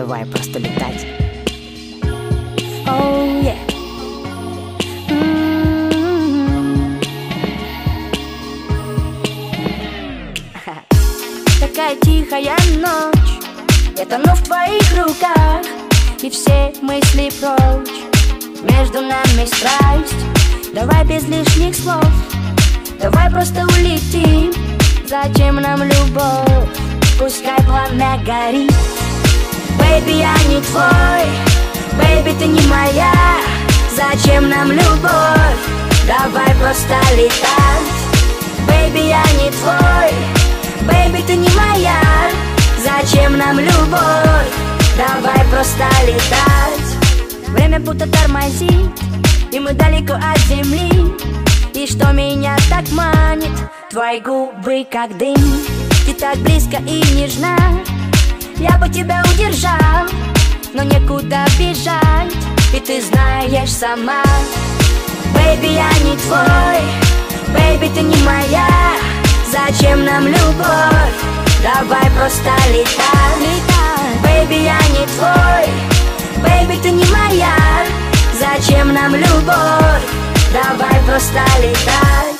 Давай просто летать. Oh, yeah. Такая тихая ночь, я тону в твоих руках, и все мысли прочь. Между нами страсть, давай без лишних слов, давай просто улетим. Зачем нам любовь? Пускай пламя горит. Бэйби, я не твой, бэйби, ты не моя. Зачем нам любовь? Давай просто летать. Бэйби, я не твой, бэйби, ты не моя. Зачем нам любовь? Давай просто летать. Время будто тормозит, и мы далеко от земли. И что меня так манит? Твои губы как дым. Ты так близко и нежна. Я бы тебя удержал, но некуда бежать, и ты знаешь сама. Бэйби, я не твой, бэйби, ты не моя. Зачем нам любовь? Давай просто летать. Бэйби, я не твой, бэйби, ты не моя. Зачем нам любовь? Давай просто летать.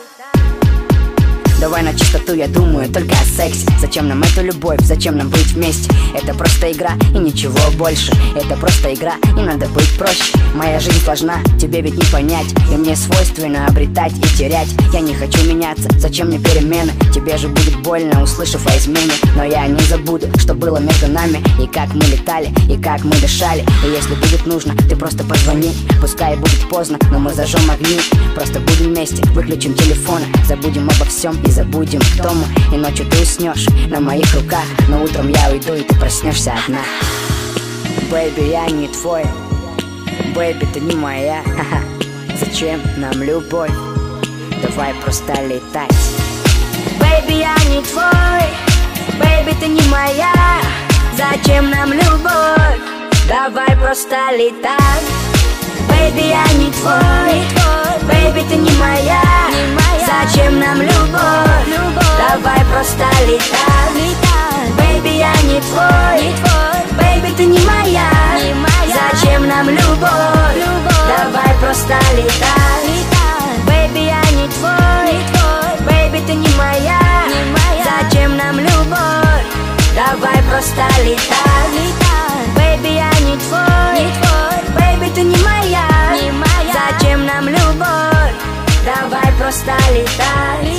Давай на чистоту, я думаю только о сексе. Зачем нам эту любовь, зачем нам быть вместе? Это просто игра и ничего больше. Это просто игра, и надо быть проще. Моя жизнь сложна, тебе ведь не понять. И мне свойственно обретать и терять. Я не хочу меняться, зачем мне перемены? Тебе же будет больно, услышав о измене. Но я не забуду, что было между нами. И как мы летали, и как мы дышали. И если будет нужно, ты просто позвони. Пускай будет поздно, но мы зажжем огни. Просто будем вместе, выключим телефоны. Забудем обо всем и забудем, кто мы. И ночью ты уснешь на моих руках, но утром я уйду, и ты проснешься одна. Бэйби, я не твой, бэйби, ты не моя. Зачем нам любовь? Давай просто летать. Бэйби, я не твой, бэйби, ты не моя. Зачем нам любовь? Давай просто летать. Бэйби, я не твой, бэйби, ты не моя. Зачем нам любовь? Давай просто летать. Бэйби, я не твой, бэйби, ты не моя. Зачем нам любовь? Давай просто летать. Бэйби, я не твой, бэйби, ты не моя. Зачем нам любовь? Давай просто летать. Бэйби, я не твой, бэйби, ты не моя. Зачем нам любовь? Давай просто летай.